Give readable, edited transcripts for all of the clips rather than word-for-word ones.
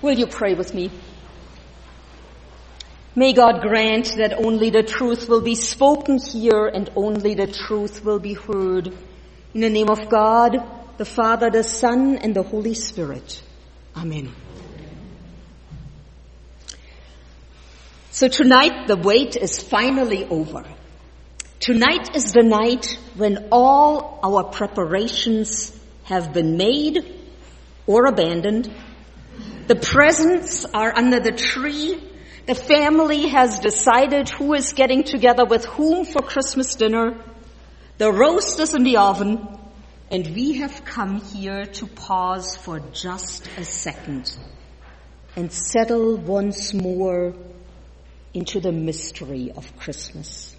Will you pray with me? May God grant that only the truth will be spoken here and only the truth will be heard. In the name of God, the Father, the Son, and the Holy Spirit. Amen. So tonight the wait is finally over. Tonight is the night when all our preparations have been made or abandoned. The presents are under the tree. The family has decided who is getting together with whom for Christmas dinner. The roast is in the oven. And we have come here to pause for just a second and settle once more into the mystery of Christmas.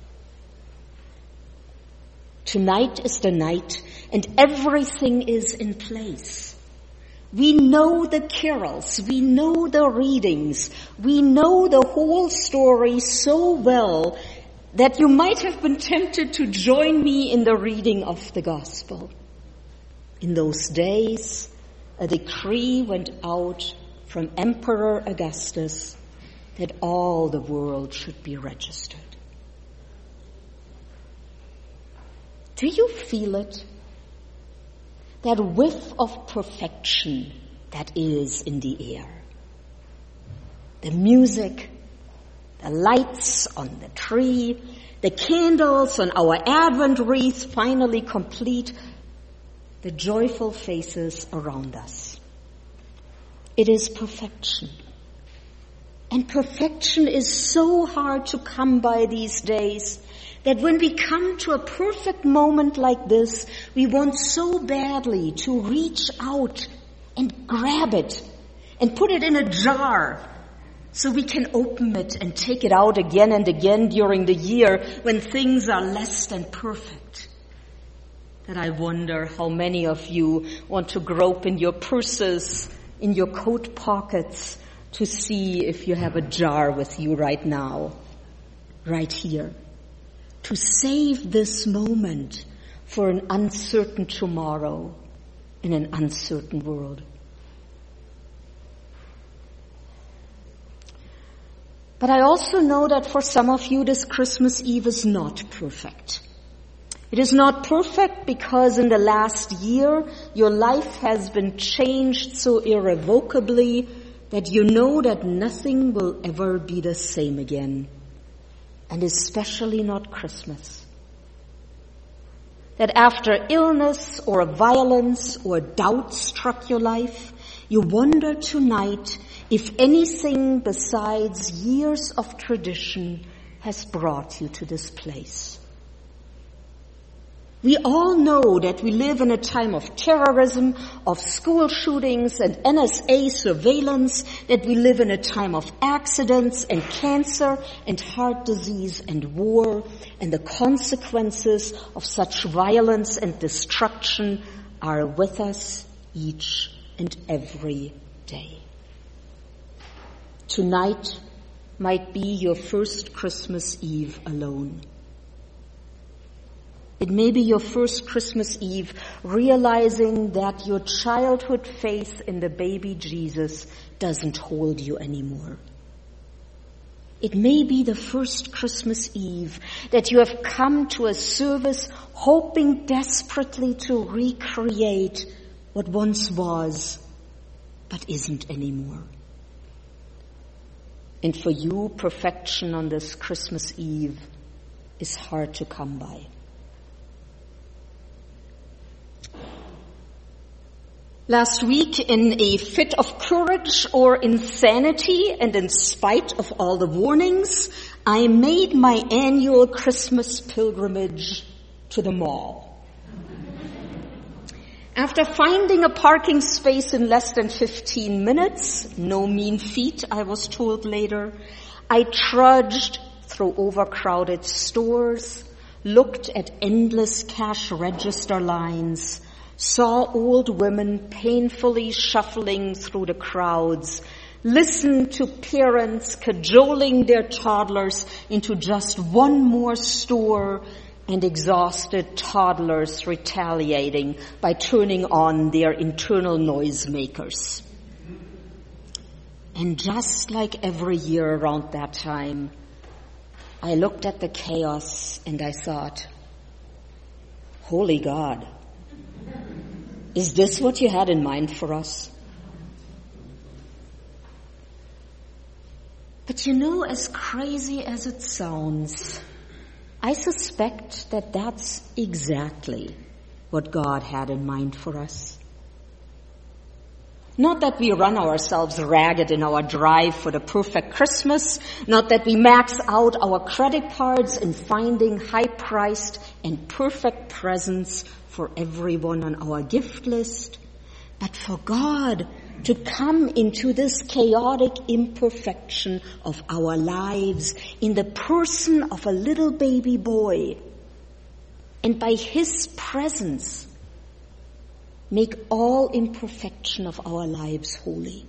Tonight is the night and everything is in place. We know the carols, we know the readings, we know the whole story so well that you might have been tempted to join me in the reading of the gospel. In those days, a decree went out from Emperor Augustus that all the world should be registered. Do you feel it? That whiff of perfection that is in the air. The music, the lights on the tree, the candles on our Advent wreath finally complete, the joyful faces around us. It is perfection. And perfection is so hard to come by these days that when we come to a perfect moment like this, we want so badly to reach out and grab it and put it in a jar so we can open it and take it out again and again during the year when things are less than perfect. That I wonder how many of you want to grope in your purses, in your coat pockets, to see if you have a jar with you right now, right here. To save this moment for an uncertain tomorrow in an uncertain world. But I also know that for some of you this Christmas Eve is not perfect. It is not perfect because in the last year your life has been changed so irrevocably that you know that nothing will ever be the same again. And especially not Christmas. That after illness or violence or doubt struck your life, you wonder tonight if anything besides years of tradition has brought you to this place. We all know that we live in a time of terrorism, of school shootings and NSA surveillance, that we live in a time of accidents and cancer and heart disease and war, and the consequences of such violence and destruction are with us each and every day. Tonight might be your first Christmas Eve alone. It may be your first Christmas Eve realizing that your childhood faith in the baby Jesus doesn't hold you anymore. It may be the first Christmas Eve that you have come to a service hoping desperately to recreate what once was, but isn't anymore. And for you, perfection on this Christmas Eve is hard to come by. Last week, in a fit of courage or insanity, and in spite of all the warnings, I made my annual Christmas pilgrimage to the mall. After finding a parking space in less than 15 minutes, no mean feat, I was told later, I trudged through overcrowded stores, looked at endless cash register lines, saw old women painfully shuffling through the crowds, listened to parents cajoling their toddlers into just one more store, and exhausted toddlers retaliating by turning on their internal noisemakers. And just like every year around that time, I looked at the chaos and I thought, Holy God, is this what you had in mind for us? But you know, as crazy as it sounds, I suspect that that's exactly what God had in mind for us. Not that we run ourselves ragged in our drive for the perfect Christmas, not that we max out our credit cards in finding high-priced and perfect presents for everyone on our gift list, but for God to come into this chaotic imperfection of our lives in the person of a little baby boy, and by His presence make all imperfection of our lives holy.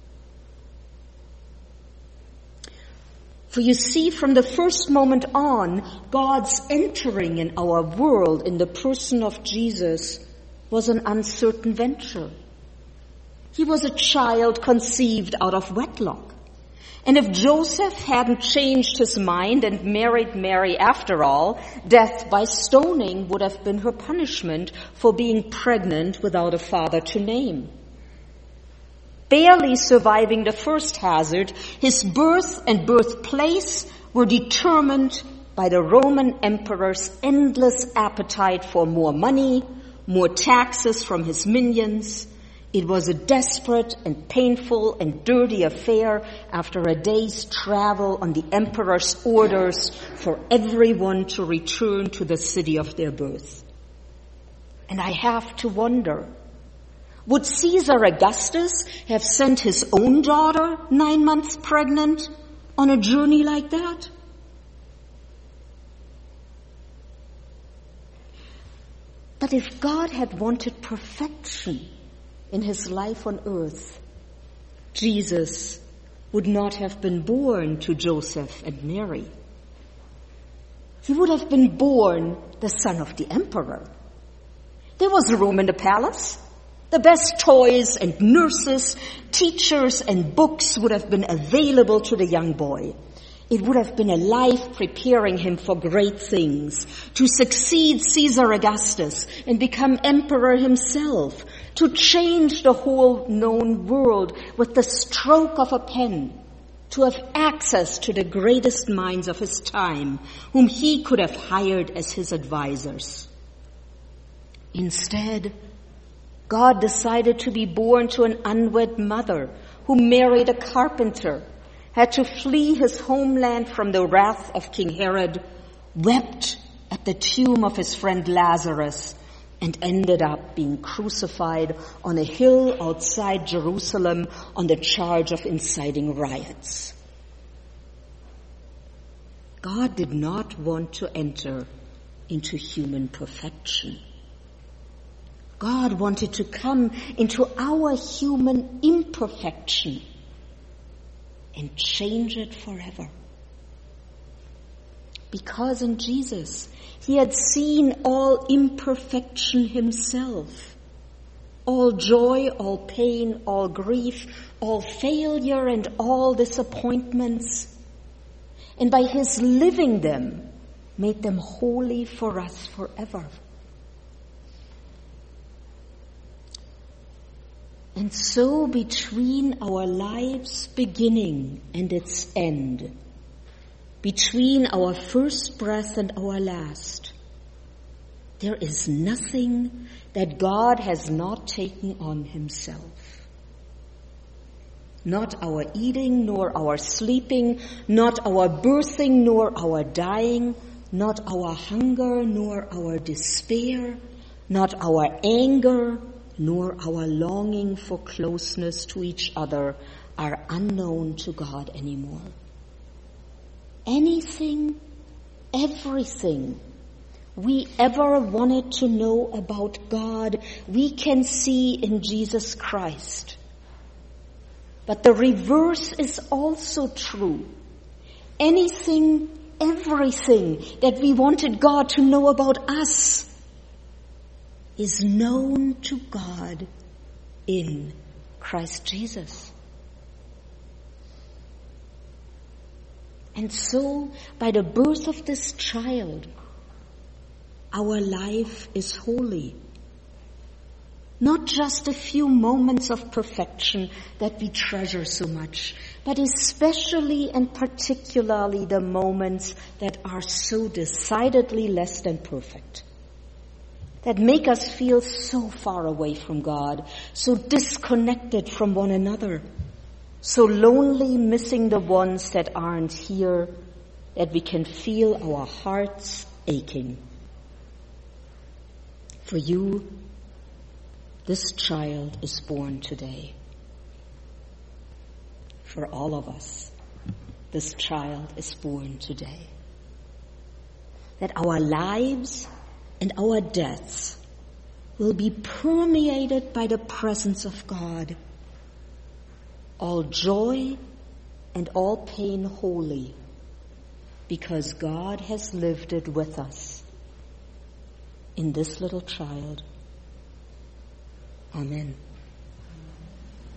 For you see, from the first moment on, God's entering in our world in the person of Jesus was an uncertain venture. He was a child conceived out of wedlock. And if Joseph hadn't changed his mind and married Mary after all, death by stoning would have been her punishment for being pregnant without a father to name. Barely surviving the first hazard, his birth and birthplace were determined by the Roman emperor's endless appetite for more money, more taxes from his minions. It was a desperate and painful and dirty affair after a day's travel on the emperor's orders for everyone to return to the city of their birth. And I have to wonder, would Caesar Augustus have sent his own daughter, 9 months pregnant, on a journey like that? But if God had wanted perfection in his life on earth, Jesus would not have been born to Joseph and Mary. He would have been born the son of the emperor. There was room in the palace. The best toys and nurses, teachers and books would have been available to the young boy. It would have been a life preparing him for great things, to succeed Caesar Augustus and become emperor himself, to change the whole known world with the stroke of a pen, to have access to the greatest minds of his time, whom he could have hired as his advisors. Instead, God decided to be born to an unwed mother who married a carpenter, had to flee his homeland from the wrath of King Herod, wept at the tomb of his friend Lazarus, and ended up being crucified on a hill outside Jerusalem on the charge of inciting riots. God did not want to enter into human perfection. God wanted to come into our human imperfection and change it forever. Because in Jesus, he had seen all imperfection himself, all joy, all pain, all grief, all failure, and all disappointments. And by his living them, made them holy for us forever. And so between our lives' beginning and its end, between our first breath and our last, there is nothing that God has not taken on himself. Not our eating, nor our sleeping, not our birthing, nor our dying, not our hunger, nor our despair, not our anger, nor our longing for closeness to each other are unknown to God anymore. Anything, everything we ever wanted to know about God, we can see in Jesus Christ. But the reverse is also true. Anything, everything that we wanted God to know about us is known to God in Christ Jesus. And so, by the birth of this child, our life is holy. Not just a few moments of perfection that we treasure so much, but especially and particularly the moments that are so decidedly less than perfect, that make us feel so far away from God, so disconnected from one another, so lonely, missing the ones that aren't here, that we can feel our hearts aching. For you, this child is born today. For all of us, this child is born today. That our lives and our deaths will be permeated by the presence of God. All joy and all pain holy, because God has lived it with us in this little child. Amen.